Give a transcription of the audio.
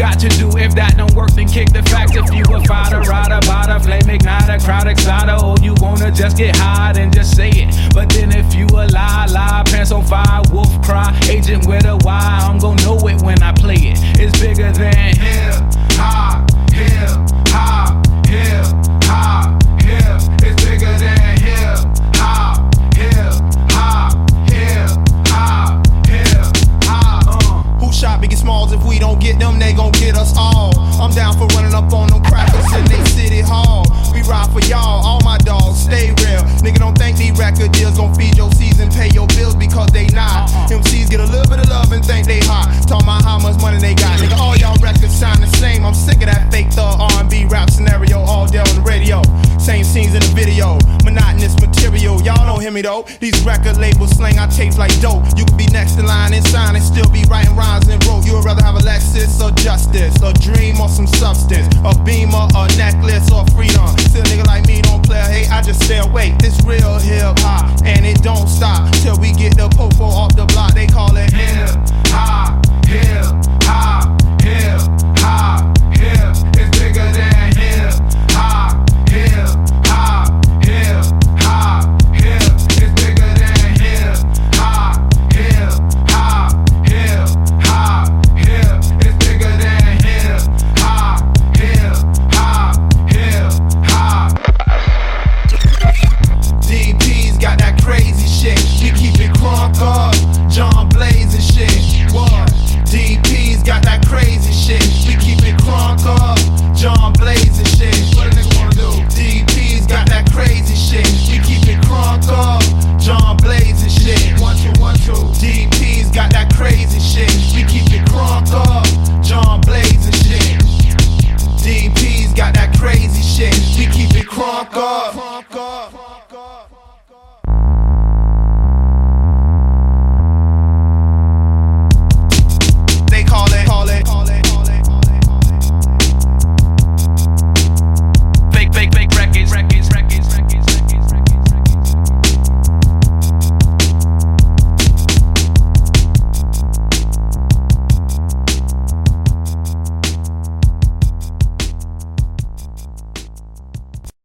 got to do. If that don't work, then kick the facts. If you a fighter, rider, bada, flame igniter, crowd exciter, or you wanna just get high and just say it. But then if you a lie, pants on fire, wolf cry, agent with a Y, I'm gon' know it when I play it. It's bigger than hip hop, hip hop, hip hop, hip. It's bigger than hip hop, hip hop, hip hop, hip hop. Who shot Biggie Smalls? If we don't get them, they gon' get us all. I'm down for running up on them crackers in they city hall. We ride for y'all, all my dogs, stay real. Nigga, don't think these record deals gon' feed your season, pay your bills because they not. MCs get a little bit of love and think they hot. Talk about how much money they got. Nigga, all y'all records sound the same. I'm sick of that fake thug R&B rap scenario all day on the radio. Same scenes in the video, monotonous material. Y'all don't hear me though. These record labels slang our tapes like dope. You could be next in line and sign and still be writing rhymes and rope. You would rather have a Lexus or justice, a dream or some substance, a beamer, a necklace or freedom. Still nigga like me don't play a hate, I just stay awake. This real hip hop and it don't stop till we get the popo off the block. They call it hip hop, hip hop.